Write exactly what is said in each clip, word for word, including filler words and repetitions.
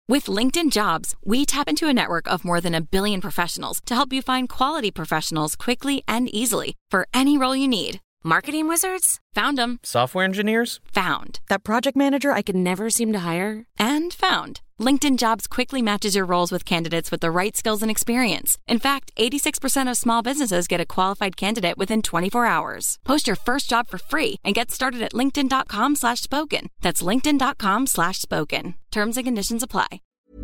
With LinkedIn Jobs, we tap into a network of more than a billion professionals to help you find quality professionals quickly and easily for any role you need. Marketing wizards? Found them. Software engineers? Found. That project manager I could never seem to hire? And found. LinkedIn Jobs quickly matches your roles with candidates with the right skills and experience. In fact, eighty-six percent of small businesses get a qualified candidate within twenty-four hours. Post your first job for free and get started at linkedin.com slash spoken. That's linkedin.com slash spoken. Terms and conditions apply.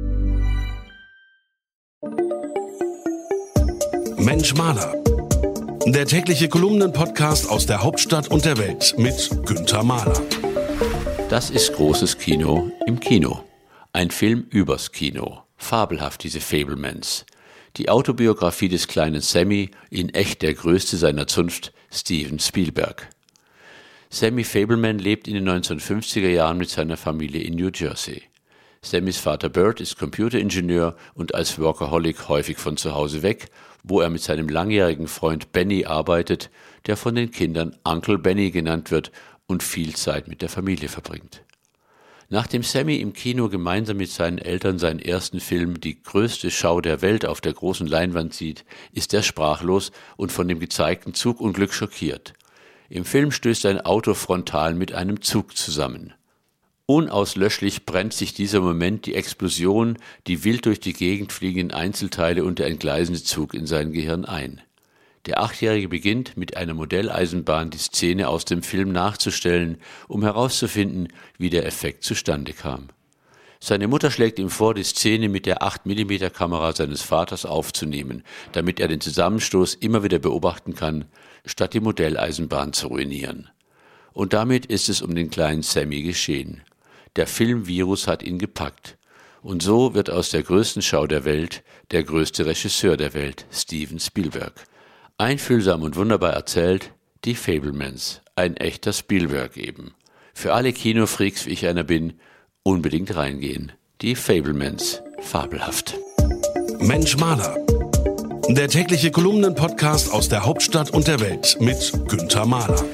Mensch Maler. Der tägliche Kolumnen-Podcast aus der Hauptstadt und der Welt mit Günther Mahler. Das ist großes Kino im Kino. Ein Film übers Kino. Fabelhaft, diese Fabelmans. Die Autobiografie des kleinen Sammy, in echt der größte seiner Zunft, Steven Spielberg. Sammy Fabelman lebt in den neunzehnhundertfünfziger Jahren mit seiner Familie in New Jersey. Sammys Vater Bert ist Computeringenieur und als Workaholic häufig von zu Hause weg, wo er mit seinem langjährigen Freund Benny arbeitet, der von den Kindern Uncle Benny genannt wird und viel Zeit mit der Familie verbringt. Nachdem Sammy im Kino gemeinsam mit seinen Eltern seinen ersten Film Die größte Schau der Welt auf der großen Leinwand sieht, ist er sprachlos und von dem gezeigten Zugunglück schockiert. Im Film stößt ein Auto frontal mit einem Zug zusammen. Unauslöschlich brennt sich dieser Moment die Explosion, die wild durch die Gegend fliegenden Einzelteile und der entgleisende Zug in sein Gehirn ein. Der Achtjährige beginnt mit einer Modelleisenbahn die Szene aus dem Film nachzustellen, um herauszufinden, wie der Effekt zustande kam. Seine Mutter schlägt ihm vor, die Szene mit der acht Millimeter Kamera seines Vaters aufzunehmen, damit er den Zusammenstoß immer wieder beobachten kann, statt die Modelleisenbahn zu ruinieren. Und damit ist es um den kleinen Sammy geschehen. Der Filmvirus hat ihn gepackt. Und so wird aus der größten Schau der Welt der größte Regisseur der Welt, Steven Spielberg. Einfühlsam und wunderbar erzählt, die Fabelmans, ein echter Spielberg eben. Für alle Kinofreaks, wie ich einer bin, unbedingt reingehen. Die Fabelmans, fabelhaft. Mensch Maler. Der tägliche Kolumnen-Podcast aus der Hauptstadt und der Welt mit Günther Mahler.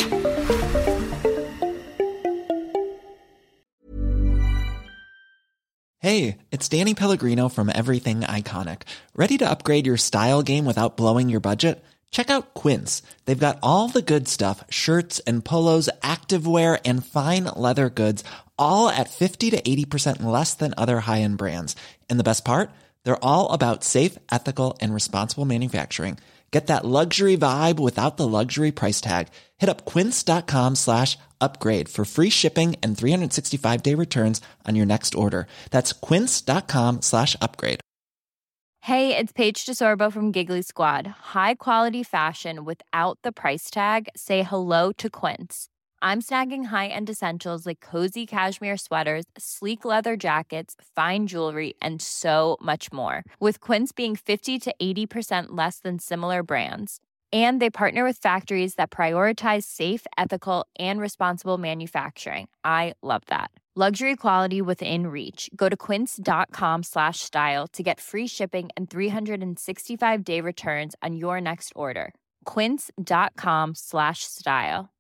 Hey, it's Danny Pellegrino from Everything Iconic. Ready to upgrade your style game without blowing your budget? Check out Quince. They've got all the good stuff, shirts and polos, activewear, and fine leather goods, all at fifty to eighty percent less than other high-end brands. And the best part? They're all about safe, ethical, and responsible manufacturing. Get that luxury vibe without the luxury price tag. Hit up quince.com slash upgrade for free shipping and three sixty-five day returns on your next order. That's quince.com slash upgrade. Hey, it's Paige DeSorbo from Giggly Squad. High quality fashion without the price tag. Say hello to Quince. I'm snagging high-end essentials like cozy cashmere sweaters, sleek leather jackets, fine jewelry, and so much more. With Quince being fifty to eighty percent less than similar brands. And they partner with factories that prioritize safe, ethical, and responsible manufacturing. I love that. Luxury quality within reach. Go to quince.com slash style to get free shipping and three sixty-five day returns on your next order. Quince.com slash style.